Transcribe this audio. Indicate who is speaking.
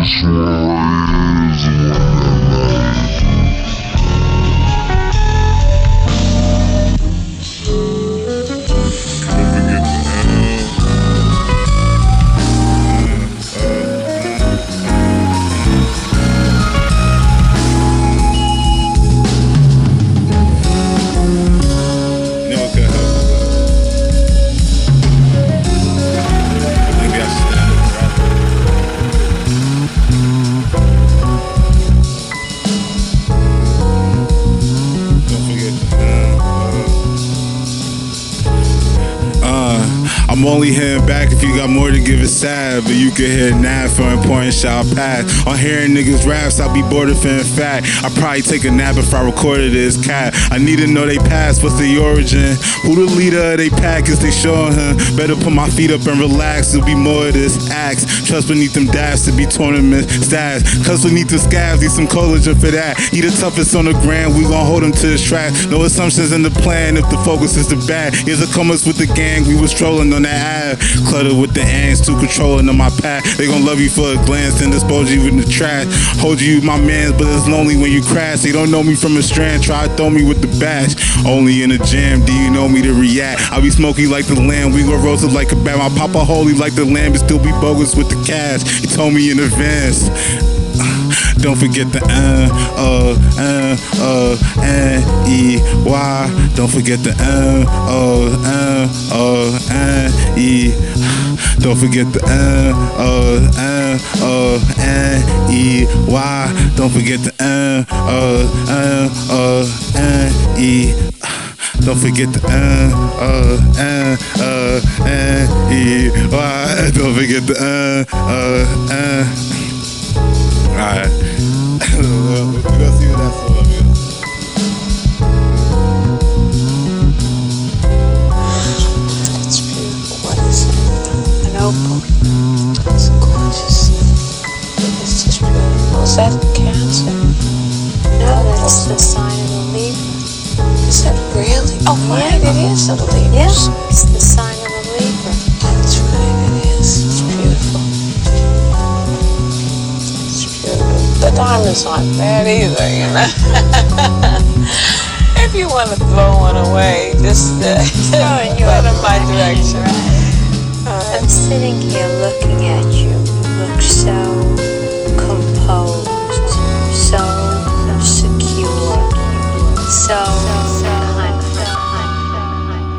Speaker 1: I'm only heading back if you got more to give, it sad. But you can hear nap for important shot pass. On hearing niggas raps, I'll be bored of feeling fat. I probably take a nap if I recorded this cat. I need to know they past, what's the origin? Who the leader of they pack is they showing him? Better put my feet up and relax, there'll be more of this axe. Trust beneath them dabs to be tournament stats. Cause beneath the scabs, need some collagen for that. He the toughest on the ground, we gon' hold him to his track. No assumptions in the plan if the focus is the bad. Here's a comers with the gang, we was trolling on that ad. Cluttered with the ants, too controlling on my path. They gon' love you for a glance and dispose you in the trash. Hold you my mans, but it's lonely when you crash. They don't know me from a strand, try to throw me with the bash. Only in the jam, do you know me to react? I be smoky like the lamb, we gon' roast it like a bat. My papa holy like the lamb, but still be bogus with the cash. He told me in advance. Don't forget the N-E-Y. Don't forget the N-E. Don't forget the N-E-Y. Don't forget the N-E. Don't forget the N-E-Y. Don't forget the Alright. We're gonna see what that's for.
Speaker 2: It's beautiful. What is it? An opal. It's gorgeous. It's just beautiful. Is that Cancer?
Speaker 3: No, that's the sign of the Libra.
Speaker 2: Is that really? Oh, right, it is a Libra.
Speaker 3: Yeah, it's the sign of the Libra.
Speaker 2: That's right, it is. It's beautiful. The diamonds aren't bad either, you know. If you want to throw one away, just put them in my direction.
Speaker 3: I'm sitting here looking at you. You look so